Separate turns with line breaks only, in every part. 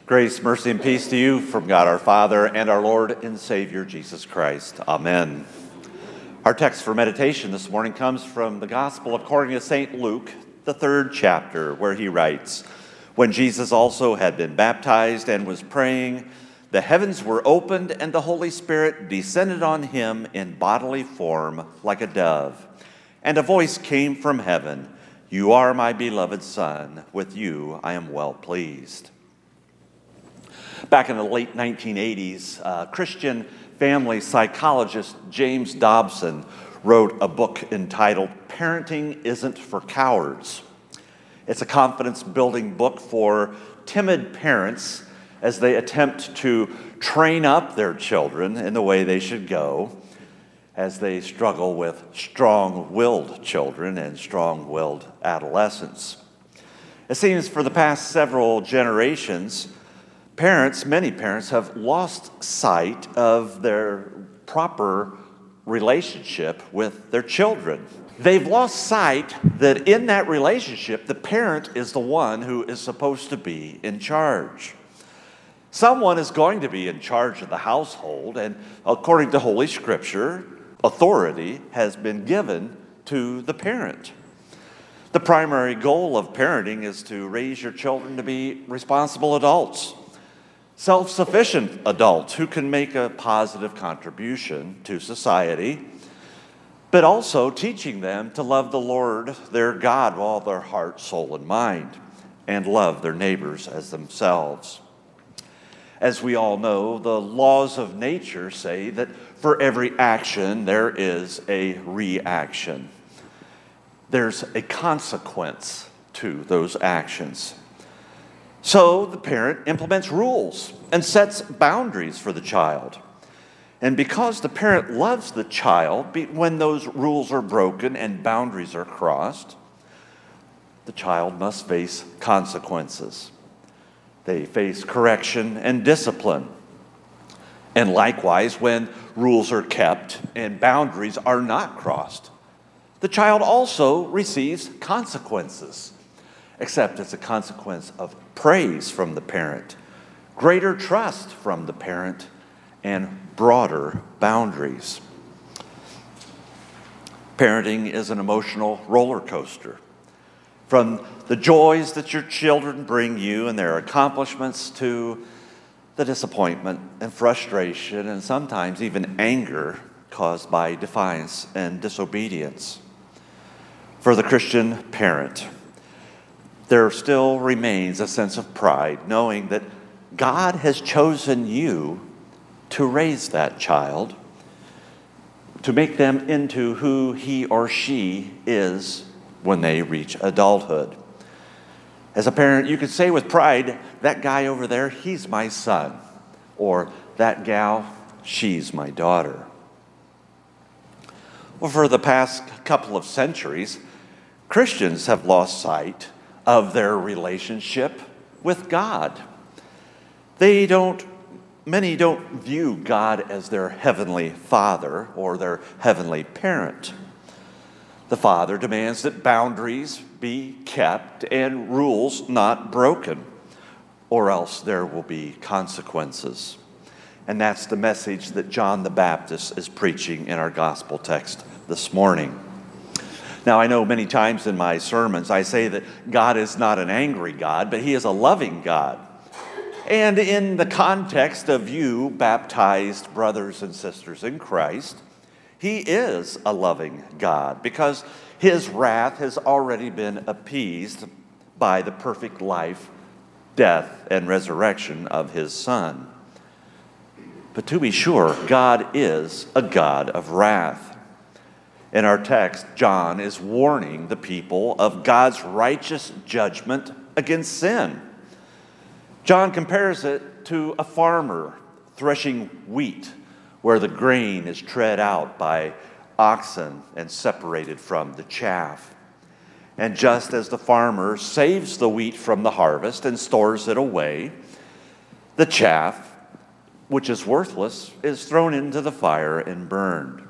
Grace, mercy, and peace to you from God our Father and our Lord and Savior Jesus Christ. Amen. Our text for meditation this morning comes from the Gospel according to St. Luke, the 3rd chapter, where he writes, "When Jesus also had been baptized and was praying, the heavens were opened and the Holy Spirit descended on him in bodily form like a dove. And a voice came from heaven, 'You are my beloved Son, with you I am well pleased.'" Back in the late 1980s, Christian family psychologist James Dobson wrote a book entitled "Parenting Isn't for Cowards." It's a confidence-building book for timid parents as they attempt to train up their children in the way they should go, as they struggle with strong-willed children and strong-willed adolescents. It seems for the past several generations, many parents have lost sight of their proper relationship with their children. They've lost sight that in that relationship, the parent is the one who is supposed to be in charge. Someone is going to be in charge of the household, and according to Holy Scripture, authority has been given to the parent. The primary goal of parenting is to raise your children to be responsible adults, self-sufficient adults who can make a positive contribution to society, but also teaching them to love the Lord, their God, with all their heart, soul, and mind, and love their neighbors as themselves. As we all know, the laws of nature say that for every action, there is a reaction. There's a consequence to those actions. So the parent implements rules and sets boundaries for the child. And because the parent loves the child, when those rules are broken and boundaries are crossed, the child must face consequences. They face correction and discipline. And likewise, when rules are kept and boundaries are not crossed, the child also receives consequences, except it's a consequence of praise from the parent, greater trust from the parent, and broader boundaries. Parenting is an emotional roller coaster. From the joys that your children bring you and their accomplishments to the disappointment and frustration and sometimes even anger caused by defiance and disobedience. For the Christian parent, there still remains a sense of pride knowing that God has chosen you to raise that child, to make them into who he or she is when they reach adulthood. As a parent, you could say with pride, "That guy over there, he's my son," or "That gal, she's my daughter." Well, for the past couple of centuries, Christians have lost sight of their relationship with God. Many don't view God as their heavenly father or their heavenly parent. The Father demands that boundaries be kept and rules not broken, or else there will be consequences. And that's the message that John the Baptist is preaching in our gospel text this morning. Now, I know many times in my sermons I say that God is not an angry God, but he is a loving God. And in the context of you baptized brothers and sisters in Christ, he is a loving God because his wrath has already been appeased by the perfect life, death, and resurrection of his Son. But to be sure, God is a God of wrath. In our text, John is warning the people of God's righteous judgment against sin. John compares it to a farmer threshing wheat, where the grain is tread out by oxen and separated from the chaff. And just as the farmer saves the wheat from the harvest and stores it away, the chaff, which is worthless, is thrown into the fire and burned.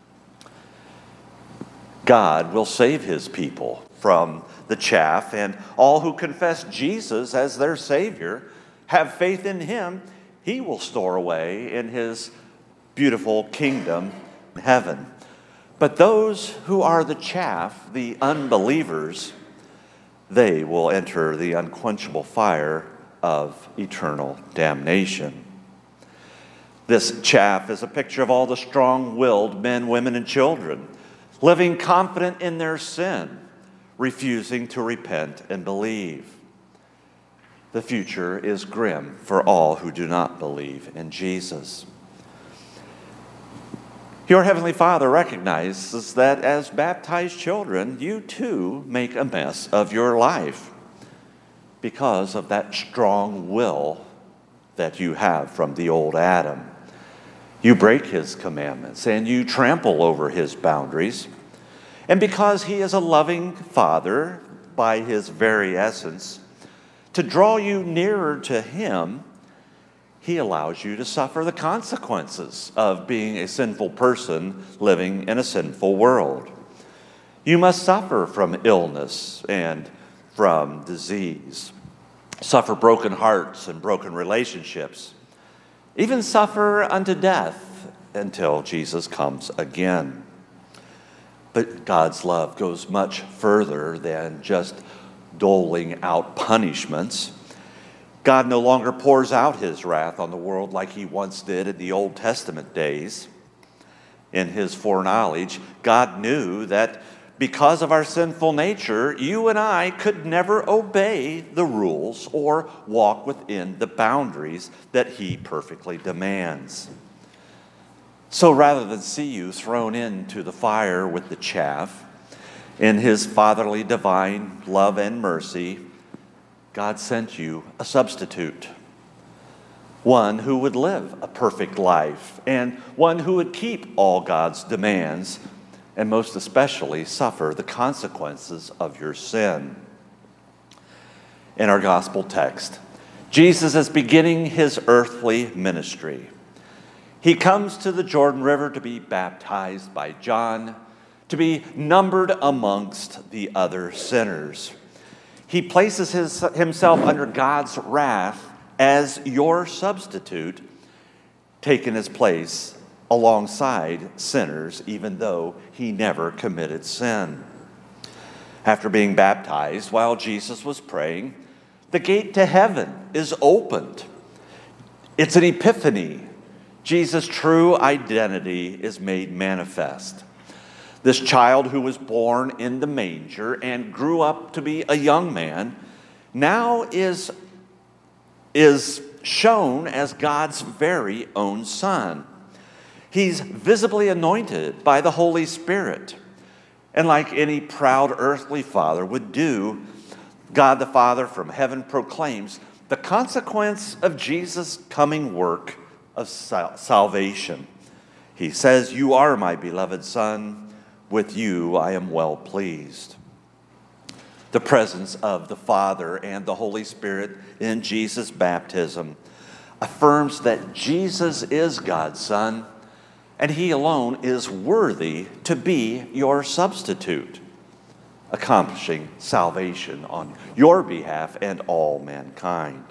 God will save his people from the chaff, and all who confess Jesus as their Savior have faith in him, he will store away in his beautiful kingdom in heaven. But those who are the chaff, the unbelievers, they will enter the unquenchable fire of eternal damnation. This chaff is a picture of all the strong-willed men, women, and children living confident in their sin, refusing to repent and believe. The future is grim for all who do not believe in Jesus. Your Heavenly Father recognizes that as baptized children, you too make a mess of your life because of that strong will that you have from the old Adam. You break his commandments and you trample over his boundaries. And because he is a loving Father by his very essence, to draw you nearer to him, he allows you to suffer the consequences of being a sinful person living in a sinful world. You must suffer from illness and from disease, suffer broken hearts and broken relationships, even suffer unto death until Jesus comes again. But God's love goes much further than just doling out punishments. God no longer pours out his wrath on the world like he once did in the Old Testament days. In his foreknowledge, God knew that because of our sinful nature, you and I could never obey the rules or walk within the boundaries that he perfectly demands. So rather than see you thrown into the fire with the chaff, in his fatherly divine love and mercy, God sent you a substitute, one who would live a perfect life and one who would keep all God's demands and most especially suffer the consequences of your sin. In our gospel text, Jesus is beginning his earthly ministry. He comes to the Jordan River to be baptized by John, to be numbered amongst the other sinners. He places himself under God's wrath as your substitute, taking his place alongside sinners, even though he never committed sin. After being baptized, while Jesus was praying, the gate to heaven is opened. It's an epiphany. Jesus' true identity is made manifest. This child who was born in the manger and grew up to be a young man now is shown as God's very own Son. He's visibly anointed by the Holy Spirit. And like any proud earthly father would do, God the Father from heaven proclaims the consequence of Jesus' coming work of salvation. He says, "You are my beloved Son. With you I am well pleased." The presence of the Father and the Holy Spirit in Jesus' baptism affirms that Jesus is God's Son, and he alone is worthy to be your substitute, accomplishing salvation on your behalf and all mankind.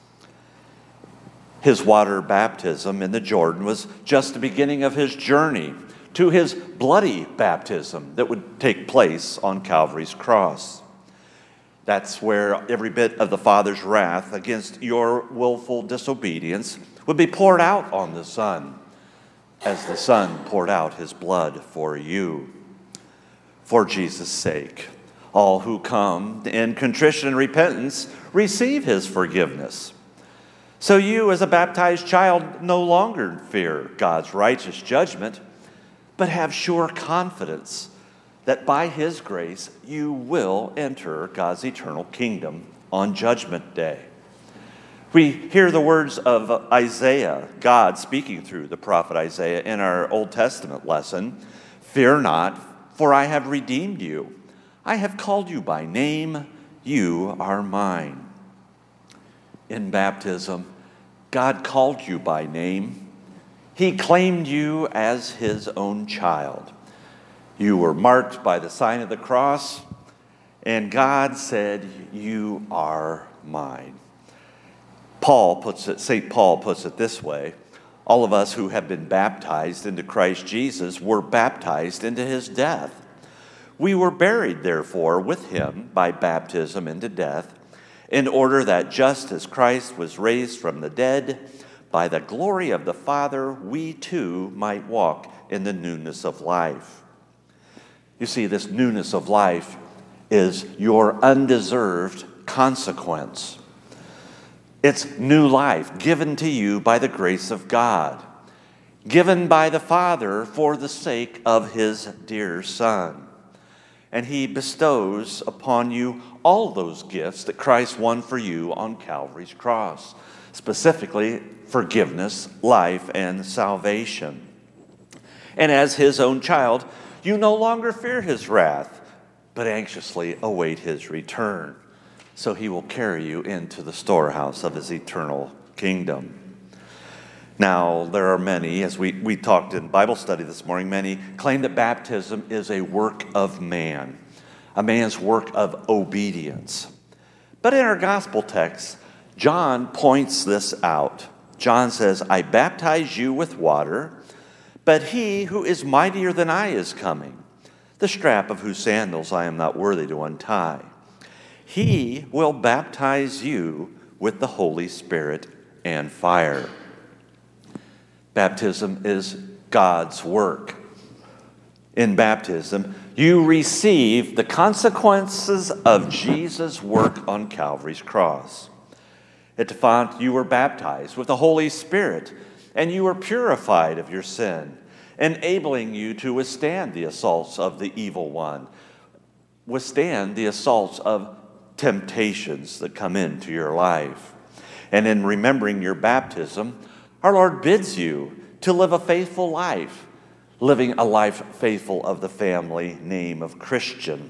His water baptism in the Jordan was just the beginning of his journey to his bloody baptism that would take place on Calvary's cross. That's where every bit of the Father's wrath against your willful disobedience would be poured out on the Son, as the Son poured out his blood for you. For Jesus' sake, all who come in contrition and repentance receive his forgiveness. So you, as a baptized child, no longer fear God's righteous judgment, but have sure confidence that by his grace you will enter God's eternal kingdom on Judgment Day. We hear the words of Isaiah, God speaking through the prophet Isaiah in our Old Testament lesson. "Fear not, for I have redeemed you. I have called you by name. You are mine." In baptism, God called you by name. He claimed you as his own child. You were marked by the sign of the cross, and God said, "You are mine." St. Paul puts it this way: all of us who have been baptized into Christ Jesus were baptized into his death. We were buried, therefore, with him by baptism into death, in order that just as Christ was raised from the dead by the glory of the Father, we too might walk in the newness of life. You see, this newness of life is your undeserved consequence. It's new life given to you by the grace of God, given by the Father for the sake of his dear Son. And he bestows upon you all those gifts that Christ won for you on Calvary's cross, specifically forgiveness, life, and salvation. And as his own child, you no longer fear his wrath, but anxiously await his return. So he will carry you into the storehouse of his eternal kingdom. Now, there are many, as we talked in Bible study this morning, many claim that baptism is a work of man, a man's work of obedience. But in our gospel text, John points this out. John says, I baptize you with water, but he who is mightier than I is coming, the strap of whose sandals I am not worthy to untie. He will baptize you with the Holy Spirit and fire. Baptism is God's work. In baptism, you receive the consequences of Jesus' work on Calvary's cross. At the font, you were baptized with the Holy Spirit, and you were purified of your sin, enabling you to withstand the assaults of the evil one, withstand the assaults of temptations that come into your life. And in remembering your baptism, our Lord bids you to live a faithful life, living a life faithful of the family name of Christian.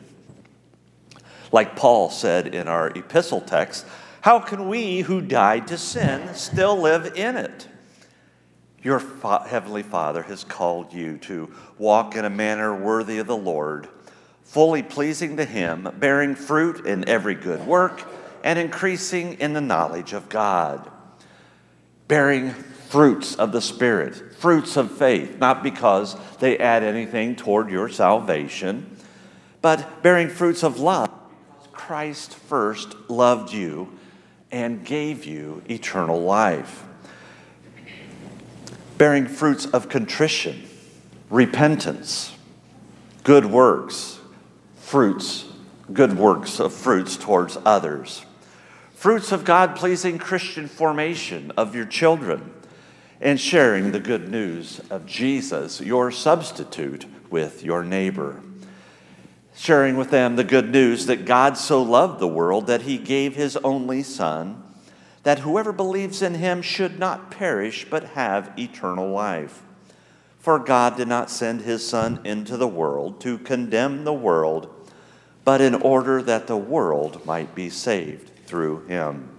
Like Paul said in our epistle text, how can we who died to sin still live in it? Your Heavenly Father has called you to walk in a manner worthy of the Lord, fully pleasing to him, bearing fruit in every good work, and increasing in the knowledge of God. Bearing fruits of the Spirit, fruits of faith, not because they add anything toward your salvation, but bearing fruits of love, because Christ first loved you and gave you eternal life. Bearing fruits of contrition, repentance, good works, good works of fruits towards others. Fruits of God-pleasing Christian formation of your children, and sharing the good news of Jesus, your substitute, with your neighbor. Sharing with them the good news that God so loved the world that he gave his only Son, that whoever believes in him should not perish but have eternal life. For God did not send his Son into the world to condemn the world, but in order that the world might be saved through him.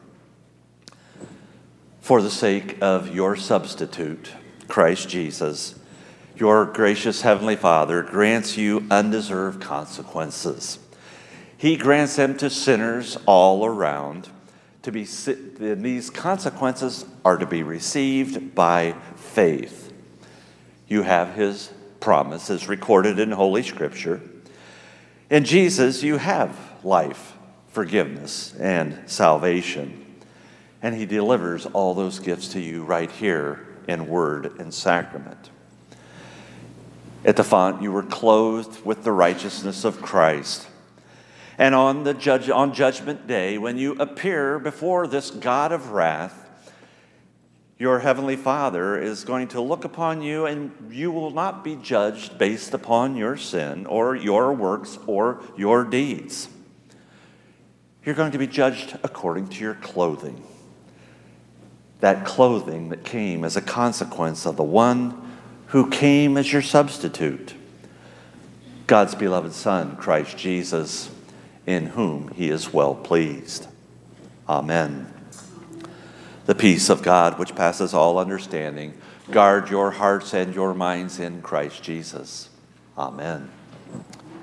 For the sake of your substitute, Christ Jesus, your gracious Heavenly Father grants you undeserved consequences. He grants them to sinners all around. These consequences are to be received by faith. You have his promises recorded in Holy Scripture. In Jesus, you have life, forgiveness, and salvation. And he delivers all those gifts to you right here in word and sacrament. At the font, you were clothed with the righteousness of Christ. And on Judgment Day, when you appear before this God of wrath, your Heavenly Father is going to look upon you, and you will not be judged based upon your sin or your works or your deeds. You're going to be judged according to your clothing. That clothing that came as a consequence of the one who came as your substitute, God's beloved Son, Christ Jesus, in whom he is well pleased. Amen. The peace of God, which passes all understanding, guard your hearts and your minds in Christ Jesus. Amen.